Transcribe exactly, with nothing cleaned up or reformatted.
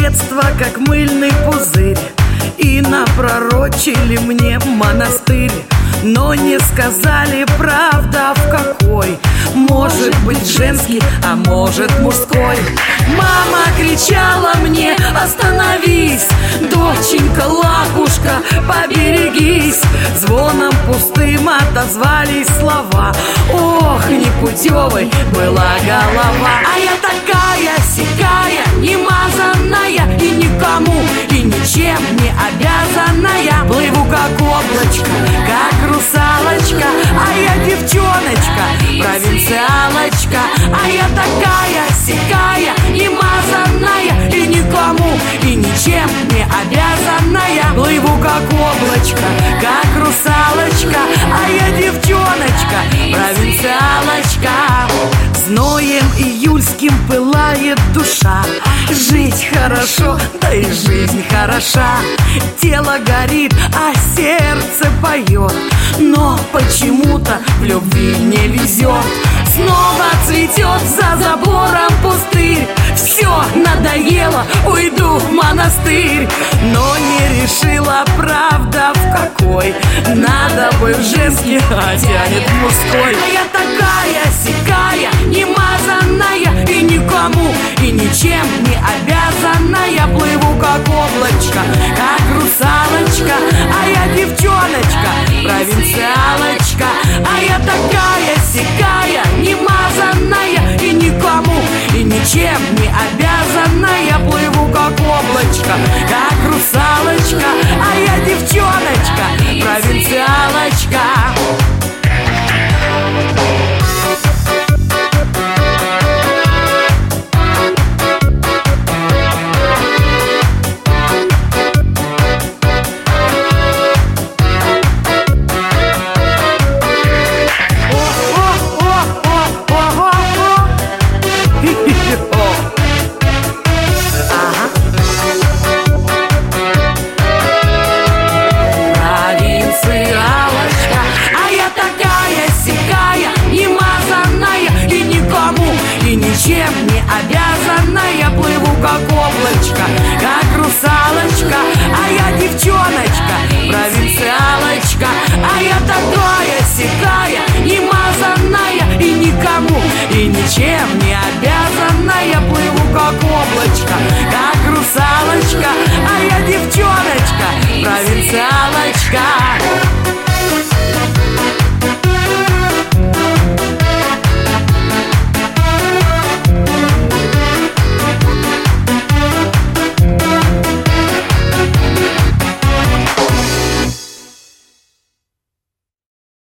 детство, как мыльный пузырь, и напророчили мне монастырь, но не сказали, правда, в какой. Может быть женский, а может мужской. Мама кричала мне: остановись, доченька, лапушка, поберегись. Звоном пустым отозвались слова: ох, непутевой была голова. А я такая сякая, немазанная, и никому, и ничем не обязанная. Плыву как облачко, как русалочка, а я девчоночка, провинциалочка. А я такая сякая, немазанная, и никому, и ничем не обязанная. Плыву как облачко, как русалочка, а я девчоночка, провинциалочка. Зноем июльским пылает душа. Жить хорошо, да и жизнь хороша. Тело горит, а сердце поет, но почему-то в любви не везет. Снова цветет за забором пустырь. Все надоело, уйду в монастырь. Но не решила, правда, в какой. Надо бы в женский, а тянет в мужской. А я такая сякая, немазанная, и никому, и ничем не обязанная. Плыву как облачко, как русалочка, а я девчоночка, провинциалочка. А я такая сякая, немазанная, и никому, и ничем не обязанная. Плыву как облачко, как русалочка, а я девчоночка, провинциалочка. И ничем не обязанная. Плыву как облачко, как русалочка, а я девчоночка, провинциалочка. А я такая сякая, немазанная, и никому, и ничем не обязанная. Плыву как облачко, как русалочка, а я девчоночка, провинциалочка.